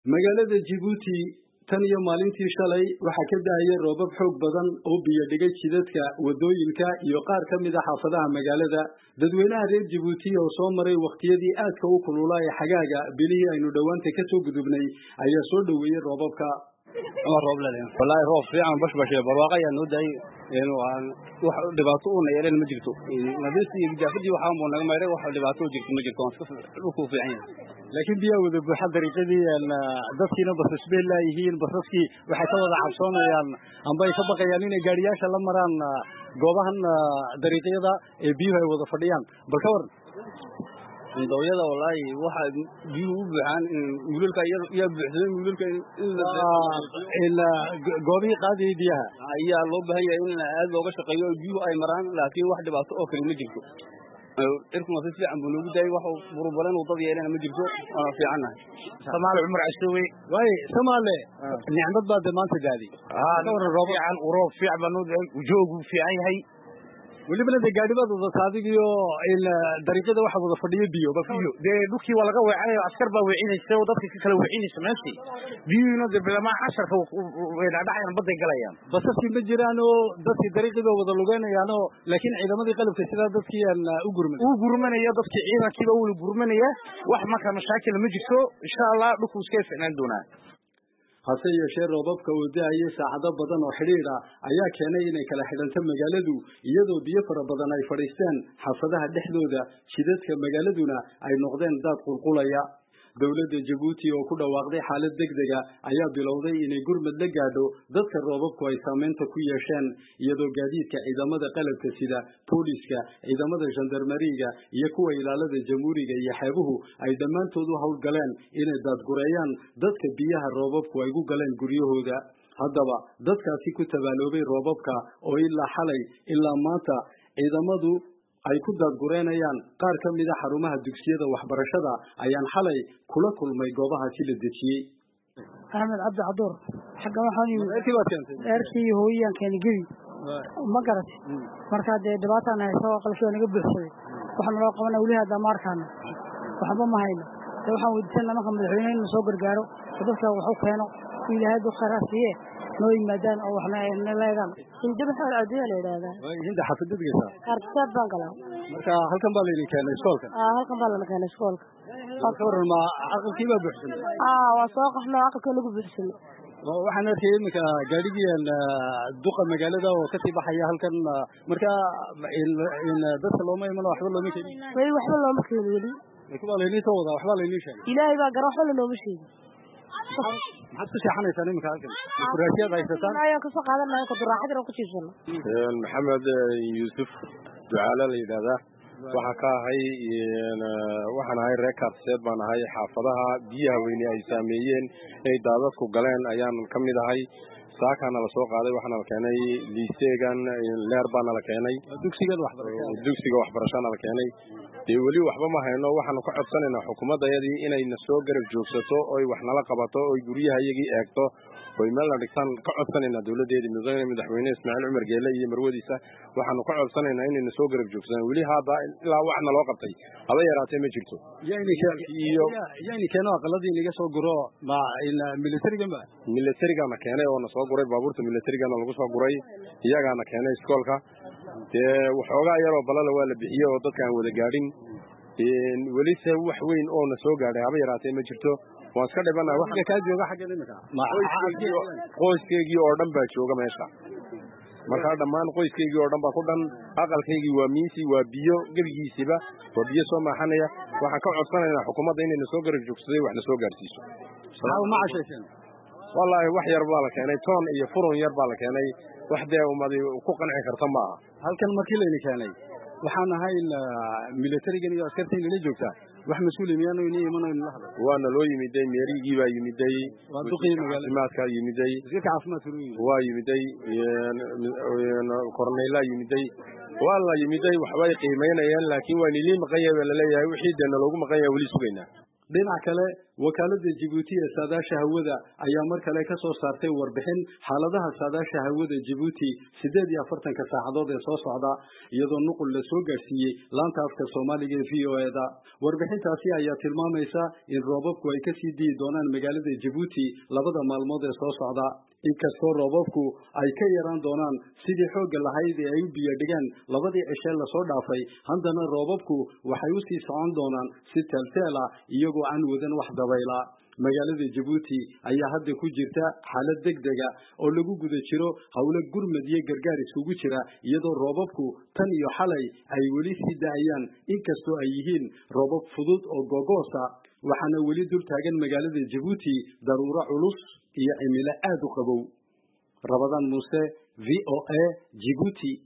magaalada Djibouti tan iyo maalintii shalay waxa ka daayay roobab xoog badan oo biyo dhigay jidadka wadooyinka iyo qaar ka mid ah xaafadaha magaalada dadweynaha reer Djibouti oo soo maray waqtiyadii aadka u kululaa ee xagaaga bilihii aynu dhawaanta ka soo gudubnay ayaa soo dhaweeyay roobabka wallahi roob fiican bashbash barwaaqo ayaa noo daayay wax dhibaato u yeelan ma jirto nadiifti iyo jaafadii waxa uu naga mayray wax dhibaato jirto ma jirto ku fiican laakiin biyo wada buuxa dariiqadii dadkiina basas bay leeyihiin basaskii waxay ka wada cabsoonayaan amba ay ka baqayaan inay gaariyaasha la maraan goobahan dariiqyada ee biyo ay wada fadhiyaan bal ka war dawladda wallahi waxa biyo u buuxaan wiilka iyo buuxsan wiilka ila goobihi qaadiyay biyaha ayaa loo baahan yahay in aad looga shaqeeyo biyo ay maraan laakiin wax dhibaato oo kale ma jirto irkuma si fiican buu noogu daayay wax burburan oo dad yeelana ma jirto fiicanahay Soomaali Umar Cashuwe way Soomaali nicmad baad maanta gaadi roob fiican baa noo daayay joogu fiican yahay waliba gaadhibada wada saadigiyo dariiqada waxa wada fadhiyo biyo dhulkii waa laga weecanay askar baa weecinaysa oo dadka kala weecinaysa meeshii biyuuna bilama casharka dhacayaan baday galayaan basaskii ma jiraan oo dadkii dariiqada wada lugeynayaan oo laakiin ciidamadii qalabka sida dadkii u gurmanaya dadkii ciidankiiba uu gurmanaya wax marka mashaakil ma jirto insha Allah dhulku iska fiicnaan doonaa hase yeeshee roobabka uu daayay saacado badan oo xiriir ah ayaa keenay inay kala xidhanto magaaladu iyadoo biyo fara badan ay fadhiisteen xaafadaha dhexdooda jidadka magaaladuna ay noqdeen daad qulqulaya dawladda Djibouti oo ku dhawaaqday xaalad degdeg ah ayaa bilowday inay gurmad la gaadho dadka roobabku ay saameynta ku yeesheen iyadoo gaadiidka ciidamada qalabka sida booliska ciidamada gendarmeriga iyo kuwa ilaalada jamhuuriga iyo xeebuhu ay dhammaantood u hawlgaleen inay daadgureeyaan dadka biyaha roobabku ay ku galeen guryahooda haddaba dadkaasi ku tabaaloobay roobabka oo ilaa xalay ilaa maanta ciidamadu ay ku daadgureynayaan qaar ka mid ah xarumaha dugsiyada waxbarashada ayaan xalay kula kulmay goobahaasi la dejiyey Ahmed Abdi Adur xagga waxaan eerkii hooyaan keen geli ma garat marka dhibaato aan hayso qalabka naga buuxsaday waxaan loo qabanaa wali hada markaan waxba ma hayno waxaan weydiisanaa marka madaxweynaha soo gargaaro dadka wuxuu keeno ilaahay u kharaasiye noo yimaadaan oo waxna ay leeyahay inta maxaa aadiya leeyahay inta xafidadiisa qarsaad baan galaa marka halkan baa la idin keenay iskoolka halkan baa la keenay iskoolka halka warma aqalkii baa buuxsan waa soo qaxno aqalka lagu buuxsan waxaan arkay iminka gaadhigii duqa magaalada oo ka sii baxaya halkan marka in dadka looma iman waxba looma keenin waxba looma keenin kuwa leeyni soo wada waxba leeyni sheegay ilaahay baa garaxo looma sheegay maxaad ku shaaxanaysaa iminka halkan kuraasiyada haysataan ayaan ka soo qaadanaa ka duraaxada ku tiirsan Maxamed Yusuf ducaala la yiraahdaa waxa ka ahay waxaan ahay reekaarseed baan ahay xaafadaha biyaha weyni ay saameeyeen ay daadadku galeen ayaan ka mid ahay saakana la soo qaaday waxaana la keenay liiseegan leer baana la keenay dugsiga waxbarashada la keenay weli waxba ma hayno waxaan ka codsanaynaa xukuumadayadii inay na soo garab joogsato oo wax nala qabato oo guriyaha iyagii eegto oo meel la dhigtaan ka codsanaynaa dawladeedii madaxweyne Ismaaciil Umar Geele iyo marwadiisa waxaan ka codsanaynaa inay na soo garab joogsadaan weli hada ilaa wax naloo qabtay haba yaraatee ma jirto yani keeno aqaladii inaga soo guro ma militariga ma keenay oo na soo guray baabuurta militariga lagu soo guray iyaga na keenay iskoolka waxoogaa yaroo balala waa la bixiyay oo dadka aan wada gaadhin weli se wax weyn oo na soo gaadhay haba yaraatee ma jirto waan iska dhibanahay waxa ka jooga xagga imika qoyskeygii oo dhan baa jooga meesha marka dhammaan qoyskeygii oo dhan baa ku dhan aqalkeygii waa miisi waa biyo gebigiisiba waa biyo soo maaxanaya waxaan ka codsanaynaa xukuumadda inay na soo garab joogsaday wax na soo gaarsiiso ma cashaysan wallahi wax yar baa la keenay toon iyo furun yar baa la keenay wax dee umadi ku qanci karta ma aha halkan markii la idin keenay waxaan ahay militarigan iyo askartiin la joogtaa wax mas'uul imiyaano inay imanayno la hadlo waana loo yimiday meerigii baa yimiday waa duqii magaalada yimiday wasiirka caafimaadka waa yimiday korneyla yimiday waa la yimiday waxbay qiimeynayaan laakiin waa nili maqan yahay la leeyahay wixii deena loogu maqan yahay wali sugaynaa dhinac kale wakaalada Djibouti ee saadaasha hawada ayaa mar kale ka soo saartay warbixin xaaladaha saadaasha hawada Djibouti 48 saacadood ee soo socda iyadoo nuqul la soo gaarsiiyay laanta afka Soomaaliga ee VOA-da warbixintaasi ayaa tilmaamaysa in roobabku ay ka sii dii doonaan magaalada Djibouti labada maalmood ee soo socda inkastoo roobabku ay ka yaraan doonaan sidii xoog lahayd ee ay u biyo dhigaan labadii cishe la soo dhaafay haddana roobabku waxay u sii socon doonaan si teel ah iyagoo aan wadan wax dabayla magaalada Djibouti ayaa hadda ku jirta xaalad degdeg ah oo lagu guda jiro hawlo gurmad iyo gargaar isugu jira iyadoo roobabku tan iyo xalay ay weli sii daayaan inkastoo ay yihiin roobab fudud oo googoosa waxaana weli dul taagan magaalada Djibouti daruuro culus iyo cimilo aad u qabow Ramadan Muuse VOA Djibouti